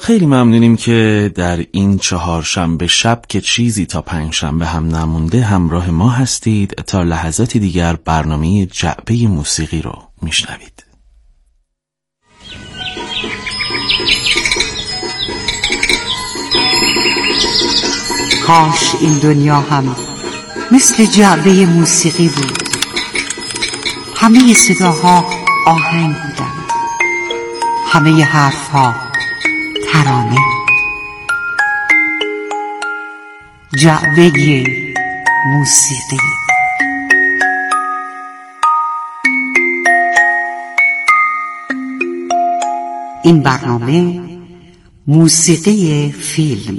خیلی ممنونیم که در این چهارشنبه شب که چیزی تا پنجشنبه هم نمونده همراه ما هستید. تا لحظاتی دیگر برنامه جعبه موسیقی رو میشنوید. کاش این دنیا هم مثل جعبه موسیقی بود. همه صداها آهنگ بودن، همه حرفها ترانه. جعبه موسیقی. این برنامه موسیقی فیلم.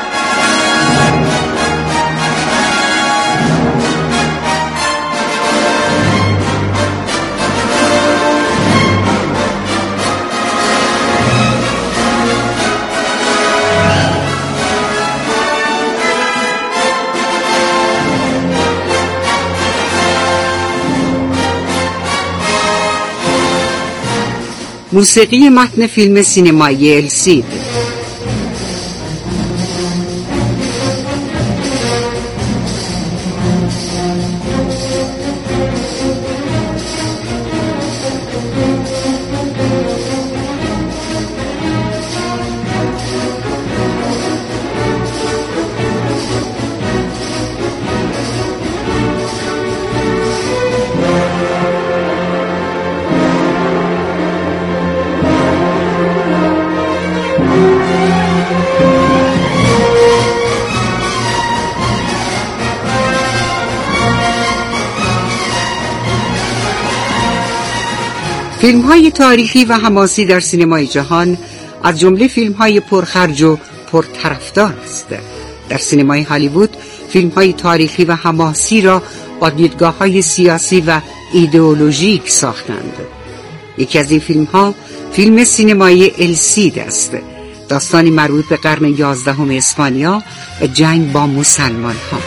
موسیقی متن فیلم سینمایی السید. فیلم‌های تاریخی و حماسی در سینمای جهان از جمله فیلم‌های پرخرج و پرطرفدار است. در سینمای هالیوود فیلم‌های تاریخی و حماسی را با دیدگاه‌های سیاسی و ایدئولوژیک ساختند. یکی از این فیلم‌ها فیلم سینمایی السید است، داستانی مربوط به قرن 11 اسپانیا و جنگ با مسلمان‌ها.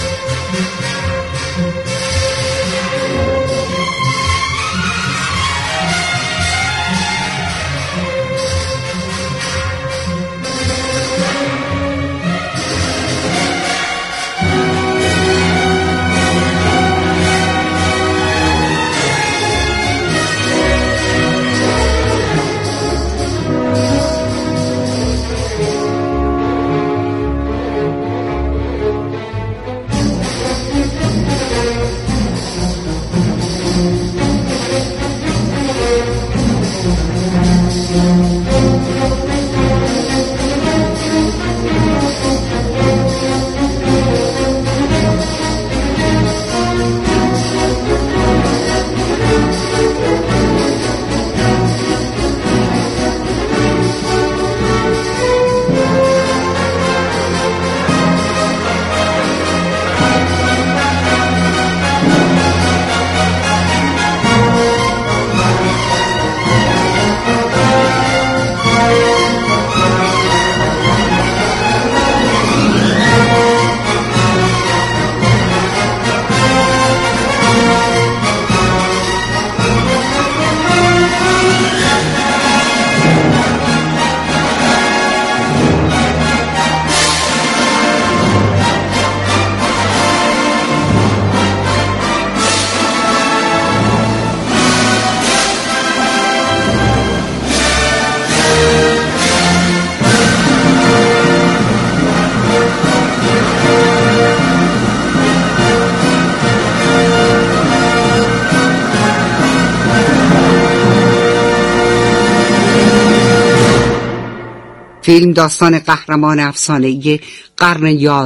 فیلم داستان قهرمان افسانه‌ای قرن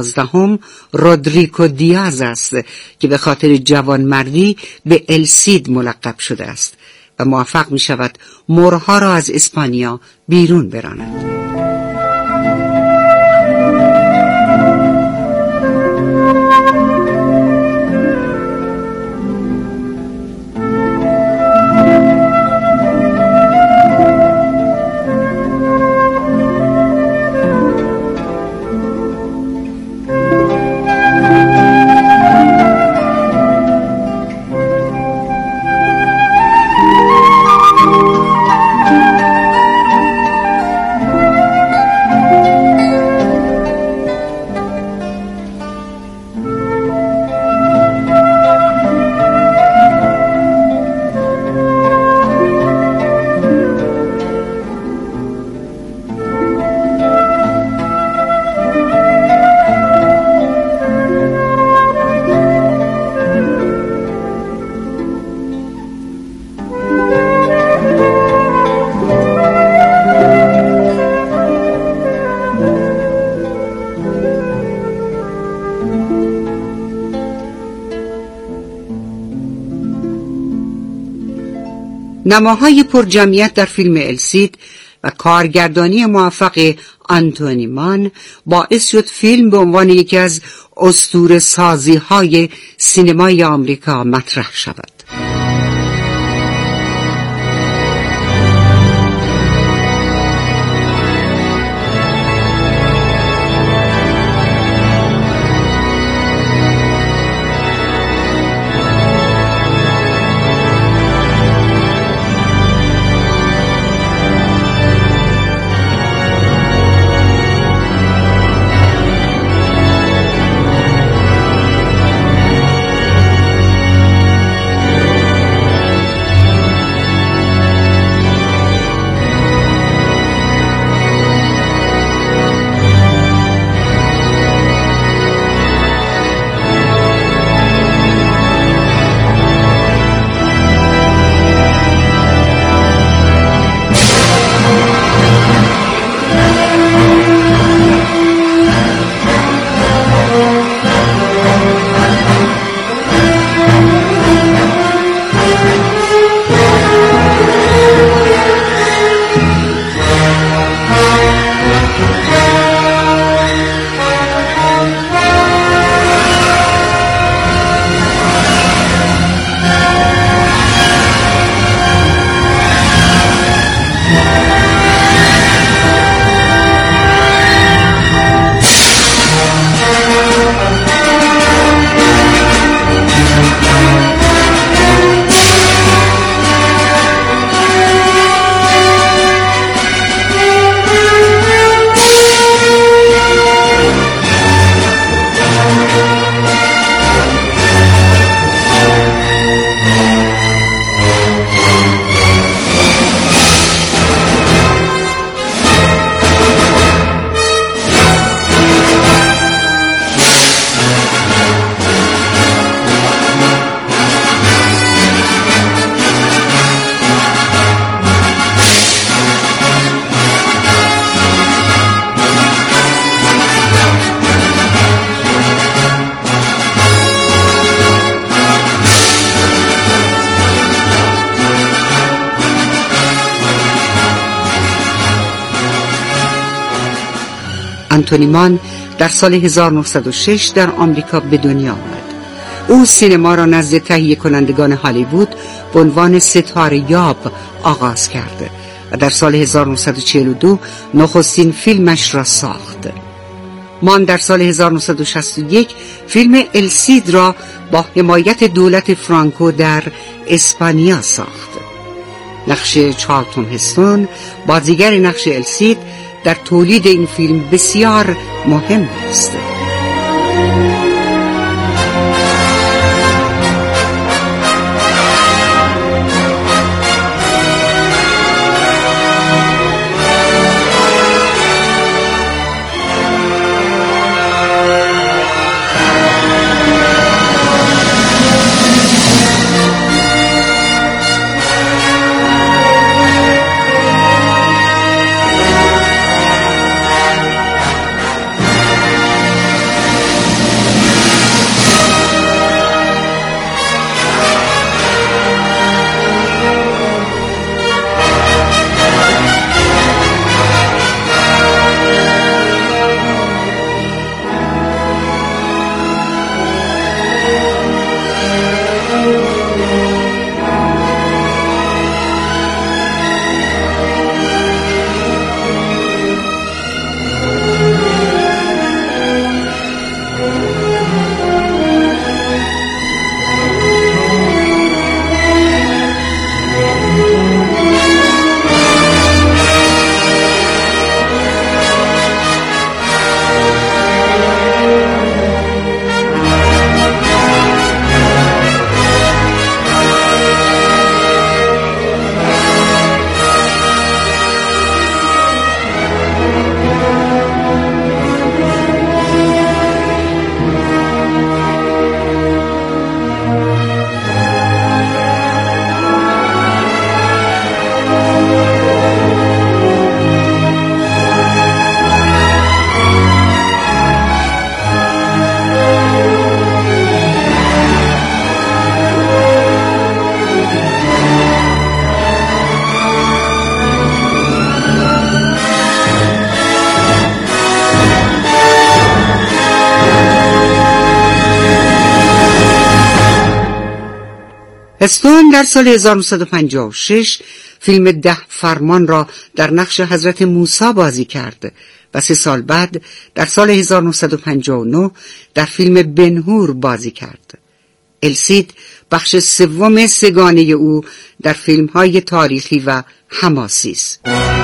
11 رودریگو دیاز است که به خاطر جوانمردی به السید ملقب شده است و موفق می شود مورها را از اسپانیا بیرون براند. نماهای پر جمعیت در فیلم السید و کارگردانی موفق آنتونی مان باعث شد فیلم به عنوان یکی از اسطوره سازی های سینمای آمریکا مطرح شود. آنتونی مان در سال 1906 در آمریکا به دنیا آمد. او سینما را نزد تهیه کنندگان هالیوود به عنوان ستاره یاب آغاز کرده و در سال 1942 نخستین فیلمش را ساخت. مان در سال 1961 فیلم السید را با حمایت دولت فرانکو در اسپانیا ساخت. نقش چارلتون هستون بازیگر نقش السید در تولید این فیلم بسیار مهم است. استون در سال 1956 فیلم 10 فرمان را در نقش حضرت موسی بازی کرد و 3 سال بعد در سال 1959 در فیلم بنهور بازی کرد. السید بخش سوم سگانه او در فیلم‌های تاریخی و حماسی است.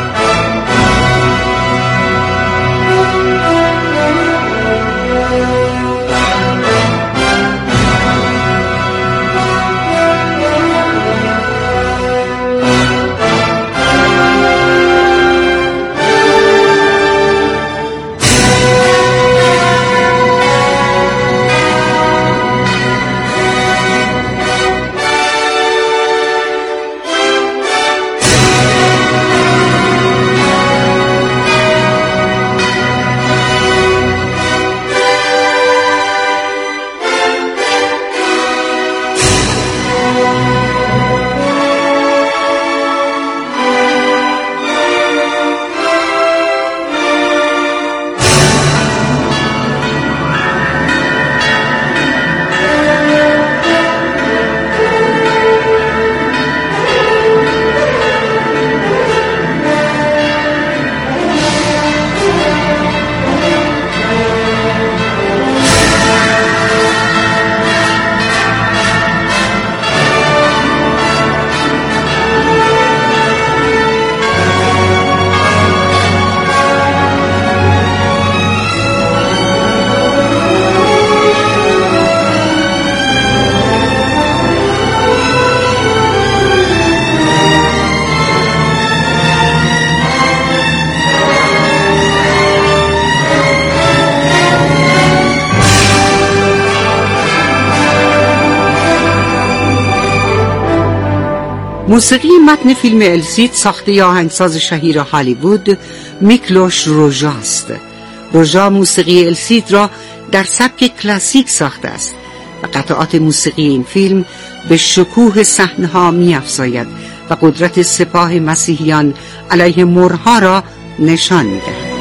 موسیقی متن فیلم السید ساخته آهنگساز شهیر هالیوود میکلوش روژا است. روژا موسیقی السید را در سبک کلاسیک ساخته است و قطعات موسیقی این فیلم به شکوه صحنه‌ها می‌افزاید و قدرت سپاه مسیحیان علیه مورها را نشان می‌دهد.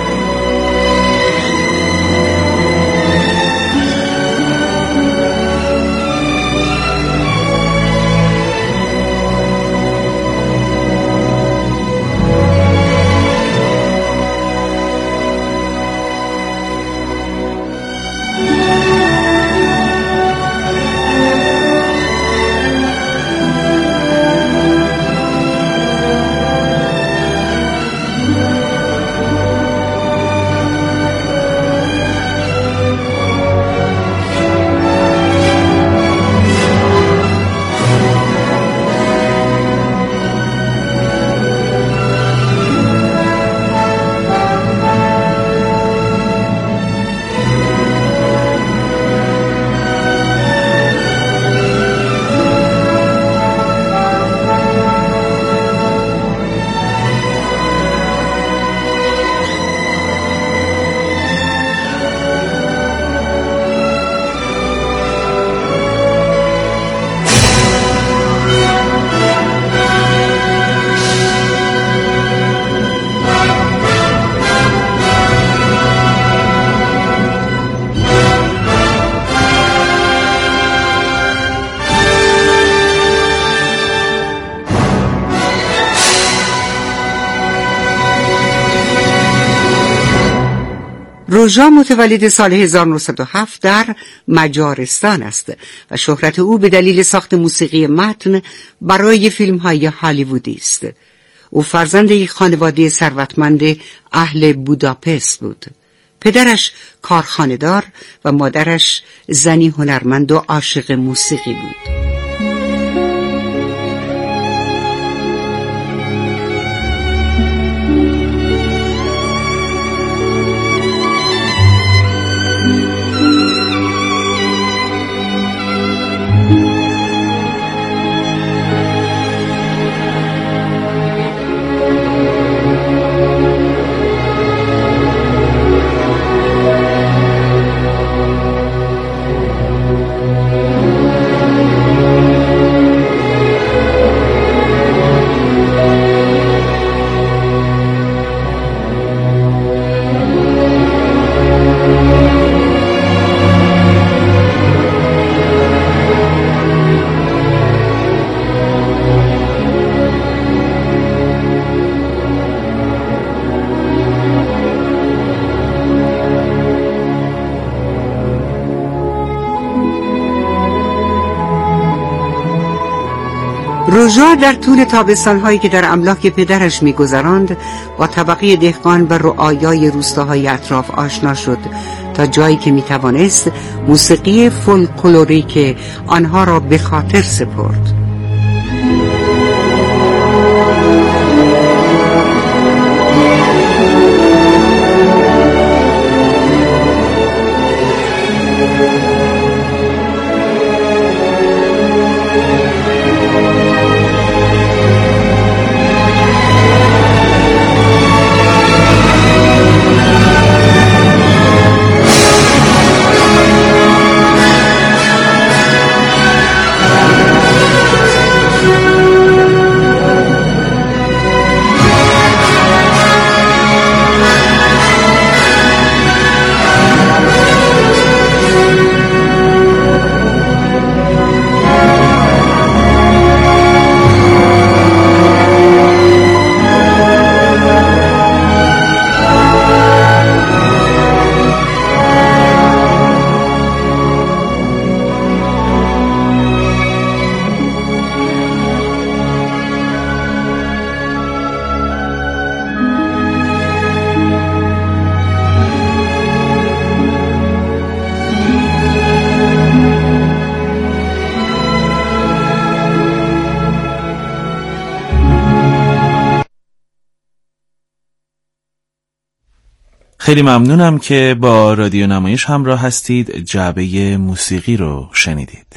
روژا متولد سال 1907 در مجارستان است و شهرت او به دلیل ساخت موسیقی متن برای فیلم‌های هالیوودی است. او فرزند یک خانواده ثروتمند اهل بوداپست بود. پدرش کارخانه‌دار و مادرش زنی هنرمند و عاشق موسیقی بود. روژا در طول تابستان‌هایی که در املاک پدرش می‌گذراند با طبقه دهقان و رعایای روستاهای اطراف آشنا شد تا جایی که می‌توانست موسیقی فولکلوریک آنها را به خاطر سپرد. خیلی ممنونم که با رادیو نمایش همراه هستید. جعبه موسیقی رو شنیدید.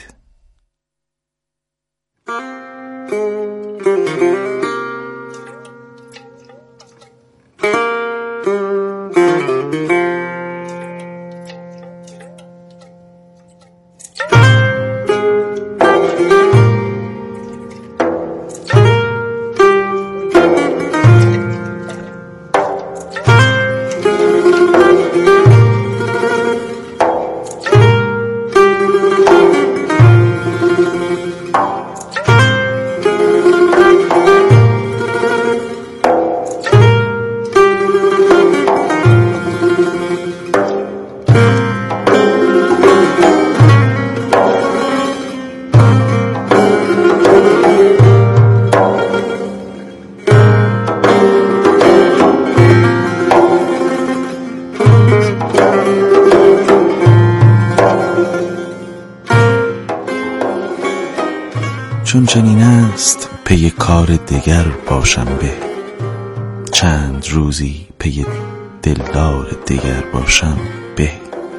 چون چنین است پی کار دگر باشم به، چند روزی پی دلدار دگر باشم به.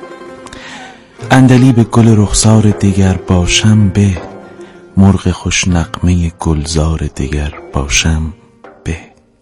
عندلیب گل رخسار دگر باشم به، مرغ خوش نغمه گلزار دگر باشم به.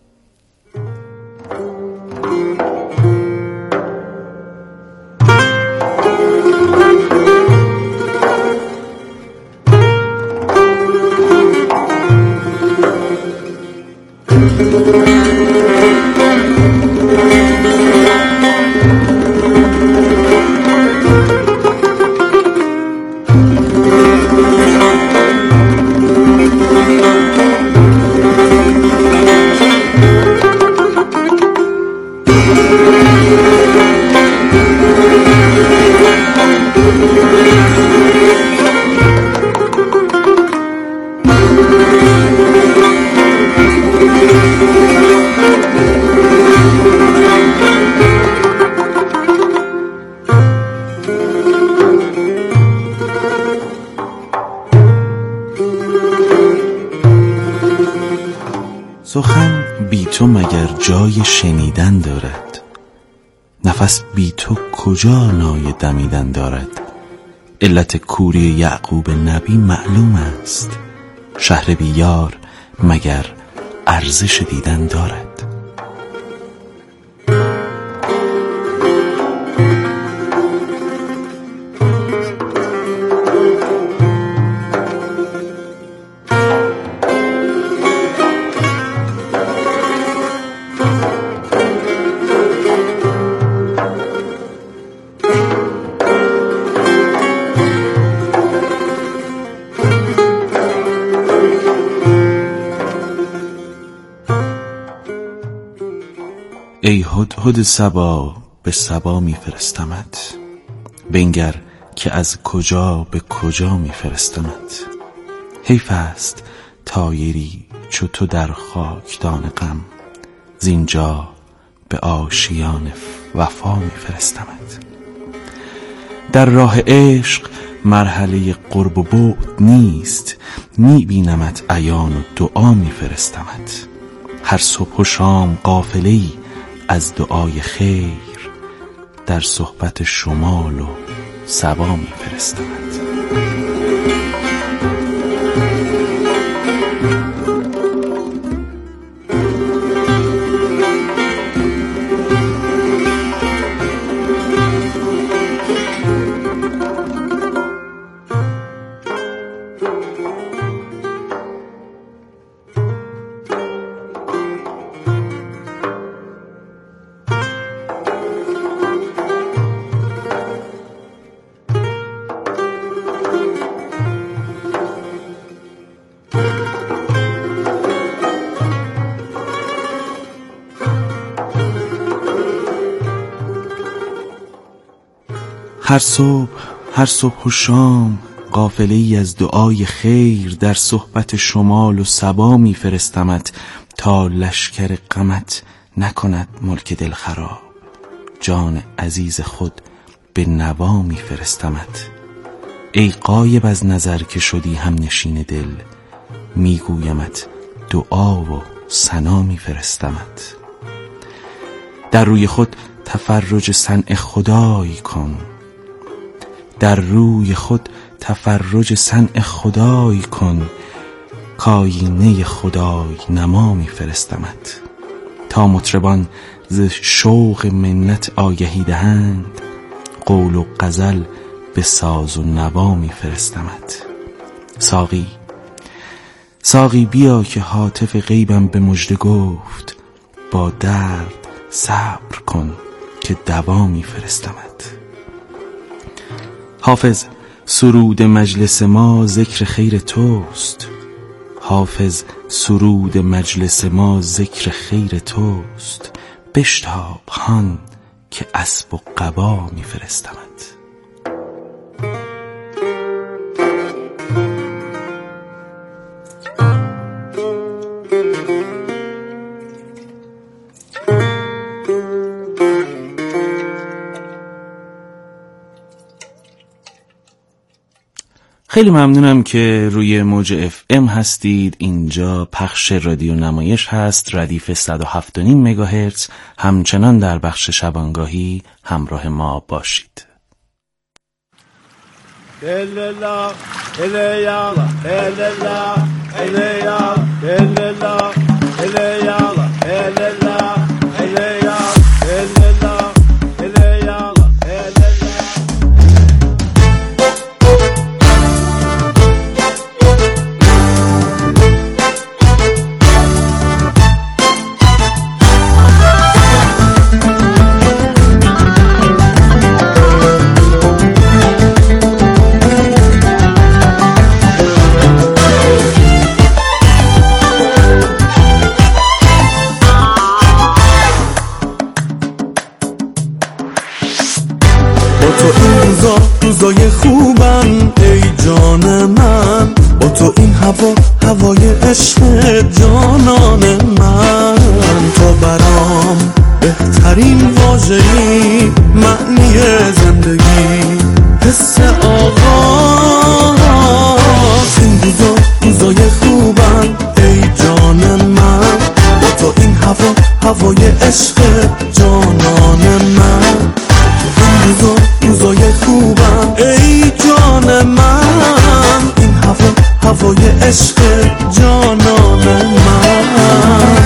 سخن بی تو مگر جای شنیدن دارد؟ نفس بی تو کجا نای دمیدن دارد؟ علت کوری یعقوب نبی معلوم است، شهر بی یار مگر ارزش دیدن دارد؟ ای هدهد صبا به صبا میفرستمت، بنگر که از کجا به کجا میفرستمت. حیف است طایری چو تو در خاکدان غم، زینجا به آشیان وفا میفرستمت. در راه عشق مرحله قرب و بعد نیست، میبینمت عیان و دعا میفرستمت. هر صبح و شام قافله‌ای از دعای خیر، در صحبت شمال و صبا میفرستمت. هر صبح و شام قافله‌ای از دعای خیر، در صحبت شمال و صبا میفرستمت. تا لشکر غمت نکند ملک دل خراب، جان عزیز خود به نوا میفرستمت. ای غایب از نظر که شدی هم نشین دل، میگویمت دعا و ثنا میفرستمت. در روی خود تفرج صنع خدای کن، در روی خود تفرج صنع خدای کن، کاینه خدای نما میفرستمت. تا مطربان ز شوق منت آگهی دهند، قول و غزل به ساز و نوا میفرستمت. ساقی بیا که هاتف غیبم به مژده گفت، با درد صبر کن که دوا میفرستمت. حافظ سرود مجلس ما ذکر خیر توست، حافظ سرود مجلس ما ذکر خیر توست. بشتاب هان که اسب و قبا میفرستمت. خیلی ممنونم که روی موج FM هستید. اینجا پخش رادیو نمایش هست، ردیف 107.5 مگاهرتز. همچنان در بخش شبانگاهی همراه ما باشید. روزای خوبم ای جان من، با تو این هوای عشق جانان من. تو برام بهترین واژه‌ای، معنی زندگی، حس آغاز. این روزای خوبم ای جان من، با تو این هوای عشق جانان من. این روزای خوبم ای جان من، این هوای عشق جانان من.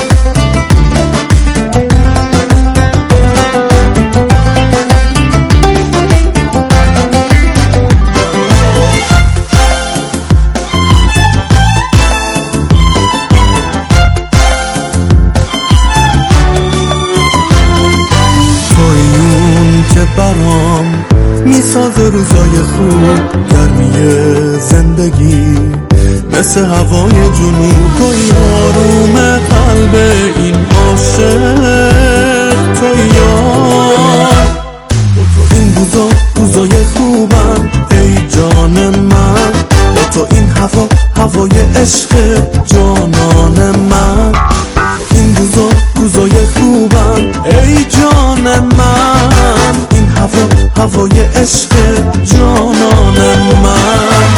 برام میسازه روزای خوب، گرمی زندگی مثل هوای جنوب. توی آروم قلب این عاشق، توی یار. تو این روزای خوبم ای جان من، با تو این هوای عشق جانان من. این روزا روزای خوبم ای جان من، این هوای عشق جانان من.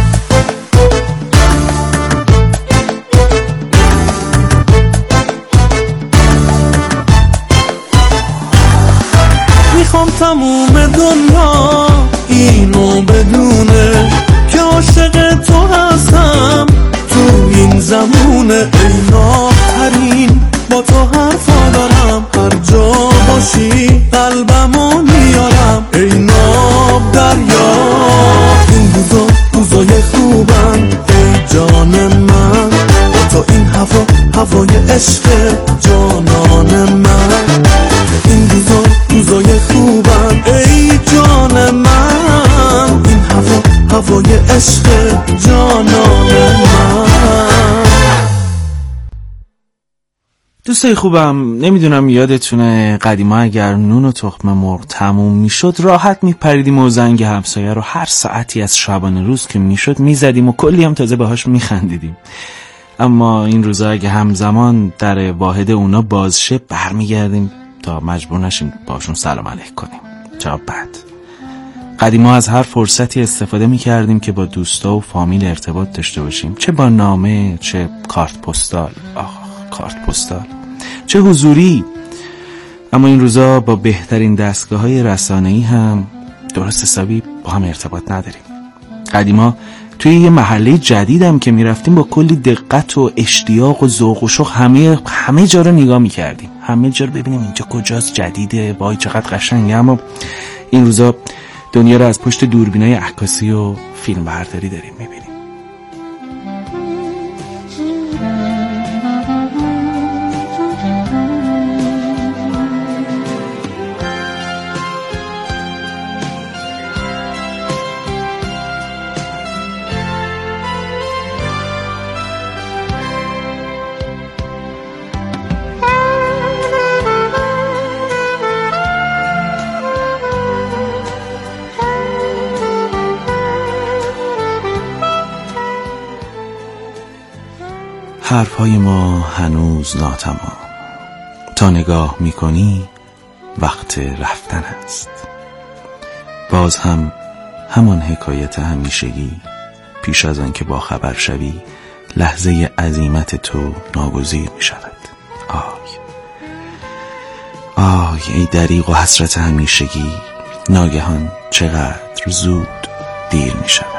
میخوام تموم دنیا اینو بدونه که عاشق تو هستم تو این زمونه. ای نافترین با تو حرفا دارم، هر جا باشی قلبمو میارم. ای ناب دریا این روزای خوبم ای جان من، با تو این هوای عشق جانان من. این روزای خوبم ای جان من، این هوای عشق جانان من. دوستای خوبم، نمیدونم یادتونه قدیما اگر نون و تخم مرغ تموم میشد راحت میپریدیم و زنگ همسایه رو هر ساعتی از شبانه روز که میشد میزدیم و کلی هم تازه باهاش میخندیدیم. اما این روزا اگه همزمان در واحد اونا باز شه برمیگردیم تا مجبور نشیم باشون سلام علیک کنیم. چرا بد؟ قدیما از هر فرصتی استفاده میکردیم که با دوستا و فامیل ارتباط داشته باشیم، چه با نامه چه کارت پستال. کارت پستال چه حضوری. اما این روزا با بهترین دستگاه‌های رسانه‌ای هم درست حسابی با هم ارتباط نداریم. قدیما توی یه محله جدیدم که میرفتیم با کلی دقت و اشتیاق و ذوق و شوق همه جا رو نگاه میکردیم، همه جا رو ببینیم اینجا کجاست، جدیده، وای چقدر قشنگه. اما این روزا دنیا رو از پشت دوربینای عکاسی و فیلم برداری داریم میبینیم. حرفهای ما هنوز ناتمام، تا نگاه میکنی وقت رفتن است. باز هم همان حکایت همیشگی، پیش از آن که با خبر شوی لحظه عزیمت تو ناگزیر میشود. آی ای دریغ و حسرت همیشگی، ناگهان چقدر زود دیر میشود.